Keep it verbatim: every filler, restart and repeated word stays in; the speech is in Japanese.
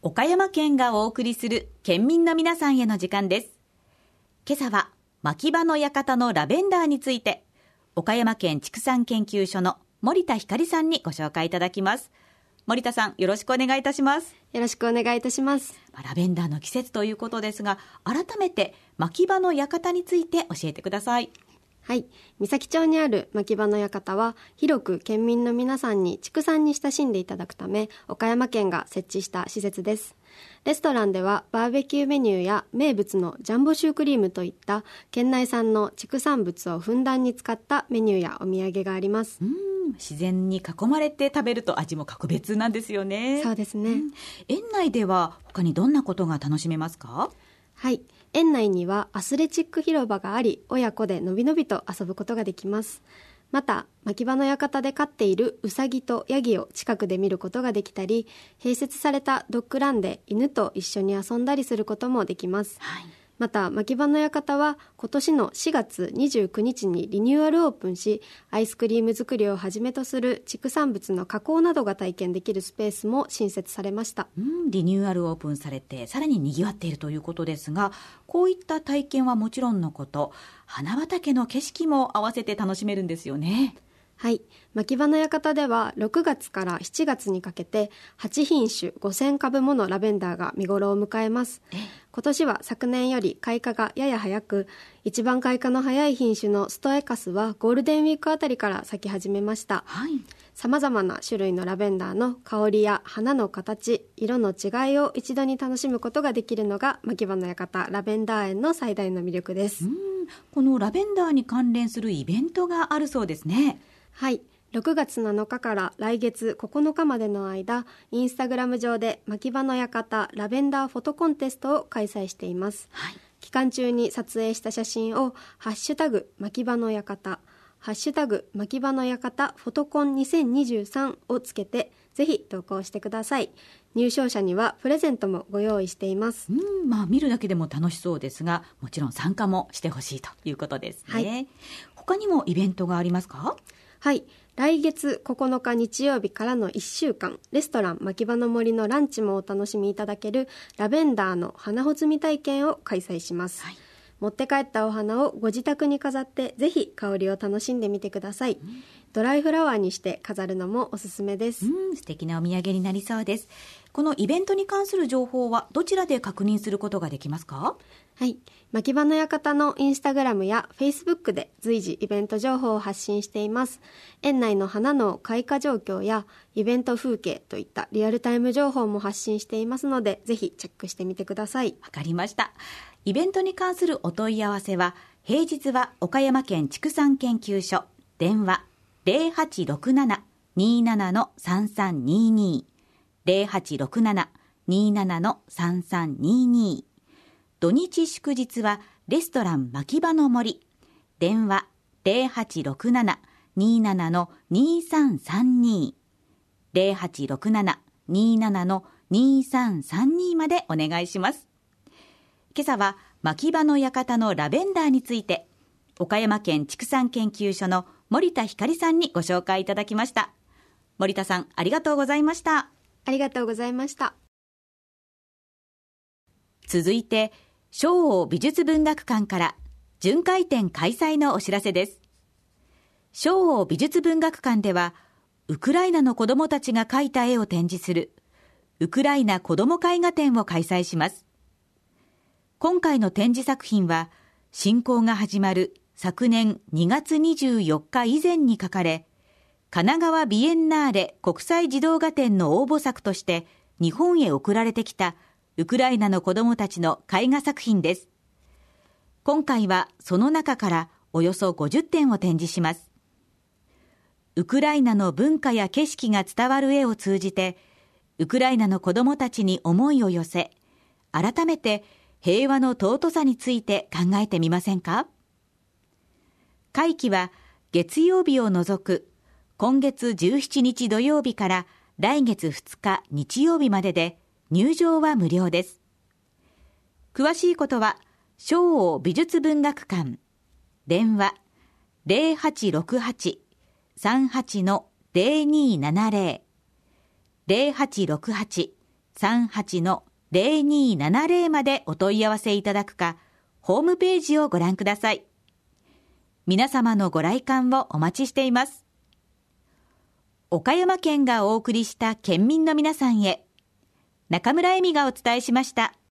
岡山県がお送りする県民の皆さんへの時間です。今朝は牧場の館のラベンダーについて、岡山県畜産研究所の森田光さんにご紹介いただきます。森田さん、よろしくお願いいたします。 よろしくお願いいたします。 ラベンダーの季節ということですが、改めて牧場の館について教えてください。 はい、三崎町にある牧場の館は、広く県民の皆さんに畜産に親しんでいただくため、岡山県が設置した施設です。レストランではバーベキューメニューや名物のジャンボシュークリームといった県内産の畜産物をふんだんに使ったメニューやお土産があります。 うん、自然に囲まれて食べると味も格別なんですよね。 そうですね、うん、 園内では他にどんなことが楽しめますか？ はい、園内にはアスレチック広場があり、親子でのびのびと遊ぶことができます。また、牧場の館で飼っているウサギとヤギを近くで見ることができたり、併設されたドッグランで犬と一緒に遊んだりすることもできます。はい、また、牧場の館は今年のしがつにじゅうくにちにリニューアルオープンし、アイスクリーム作りをはじめとする畜産物の加工などが体験できるスペースも新設されました。 うん、リニューアルオープンされてさらに賑わっているということですが、こういった体験はもちろんのこと、花畑の景色も合わせて楽しめるんですよね。 はい、牧場の館ではろくがつからしちがつにかけてはちひんしゅごせんかぶものラベンダーが見頃を迎えます。今年は昨年より開花がやや早く、一番開花の早い品種のストエカスはゴールデンウィークあたりから咲き始めました。はい、さまざまな種類のラベンダーの香りや花の形、色の違いを一度に楽しむことができるのが牧場の館ラベンダー園の最大の魅力です。 うん、このラベンダーに関連するイベントがあるそうですね。 はい、ろくがつなのかから来月ここのかまでの間、インスタグラム上で牧場の館ラベンダーフォトコンテストを開催しています。はい、期間中に撮影した写真をハッシュタグ牧場の館、ハッシュタグ牧場の館フォトコンにせんにじゅうさんをつけてぜひ投稿してください。入賞者にはプレゼントもご用意しています。 うん、まあ、見るだけでも楽しそうですが、もちろん参加もしてほしいということですね。はい、他にもイベントがありますか？ はい、来月ここのか日曜日からのいっしゅうかん、レストラン牧場の森のランチもお楽しみいただけるラベンダーの花穂摘み体験を開催します。はい、持って帰ったお花をご自宅に飾ってぜひ香りを楽しんでみてください。うん、ドライフラワーにして飾るのもおすすめです。 うん、素敵なお土産になりそうです。このイベントに関する情報はどちらで確認することができますか？ はい、牧場の館のインスタグラムやフェイスブックで随時イベント情報を発信しています。園内の花の開花状況やイベント風景といったリアルタイム情報も発信していますので、ぜひチェックしてみてください。 わかりました。イベントに関するお問い合わせは、平日は岡山県畜産研究所、電話 ゼロはちろくなな にーなな さんさんにーにー ゼロはちろくなな にーなな さんさんにーにー、土日祝日はレストラン牧場の森、電話 ゼロはちろくなな にーなな にーさんさんにー ゼロはちろくなな にーなな にーさんさんにーまでお願いします。今朝は牧場の館のラベンダーについて、岡山県畜産研究所の森田光さんにご紹介いただきました。森田さん、ありがとうございました。 ありがとうございました。 続いて、松桜美術文学館から巡回展開催のお知らせです。松桜美術文学館では、ウクライナの子どもたちが描いた絵を展示するウクライナ子ども絵画展を開催します。今回の展示作品は、侵攻が始まる昨年にがつにじゅうよっか以前に描かれ、神奈川ビエンナーレ国際児童画展の応募作として日本へ送られてきたウクライナの子どもたちの絵画作品です。今回はその中からおよそごじゅってんを展示します。ウクライナの文化や景色が伝わる絵を通じて、ウクライナの子どもたちに思いを寄せ、改めて平和の尊さについて考えてみませんか？会期は月曜日を除く今月じゅうしちにち土曜日から来月ふつか日曜日までで、入場は無料です。詳しいことは松桜美術文学館、電話 ゼロはちろくはち さんはち ゼロにーななゼロ ゼロはちろくはちさんはち の ゼロにーななゼロ までお問い合わせいただくか、ホームページをご覧ください。皆様のご来館をお待ちしています。岡山県がお送りした県民の皆さんへ、中村恵美がお伝えしました。